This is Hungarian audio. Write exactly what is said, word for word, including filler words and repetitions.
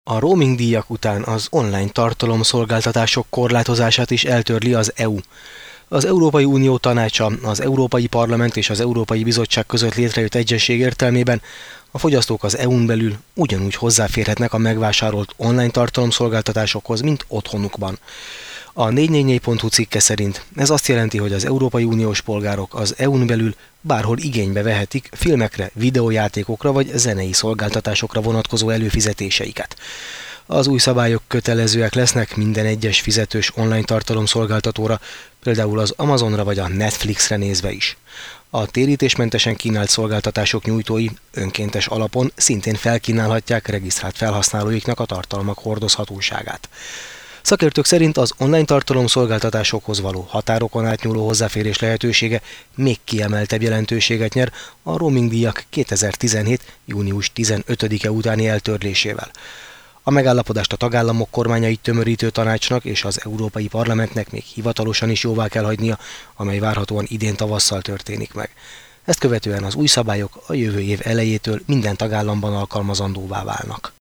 A roaming díjak után az online tartalomszolgáltatások korlátozását is eltörli az é u. Az Európai Unió Tanácsa, az Európai Parlament és az Európai Bizottság között létrejött egyezség értelmében a fogyasztók az é u-n belül ugyanúgy hozzáférhetnek a megvásárolt online tartalomszolgáltatásokhoz, mint otthonukban. A négy négy négy pont hu cikke szerint ez azt jelenti, hogy az Európai Uniós polgárok az é u-n belül bárhol igénybe vehetik filmekre, videójátékokra vagy zenei szolgáltatásokra vonatkozó előfizetéseiket. Az új szabályok kötelezőek lesznek minden egyes fizetős online tartalomszolgáltatóra, például az Amazonra vagy a Netflixre nézve is. A térítésmentesen kínált szolgáltatások nyújtói önkéntes alapon szintén felkínálhatják regisztrált felhasználóiknak a tartalmak hordozhatóságát. Szakértők szerint az online tartalomszolgáltatásokhoz való határokon átnyúló hozzáférés lehetősége még kiemeltebb jelentőséget nyer a roaming díjak kétezer-tizenhét. június tizenötödike utáni eltörlésével. A megállapodást a tagállamok kormányait tömörítő tanácsnak és az Európai Parlamentnek még hivatalosan is jóvá kell hagynia, amely várhatóan idén tavasszal történik meg. Ezt követően az új szabályok a jövő év elejétől minden tagállamban alkalmazandóvá válnak.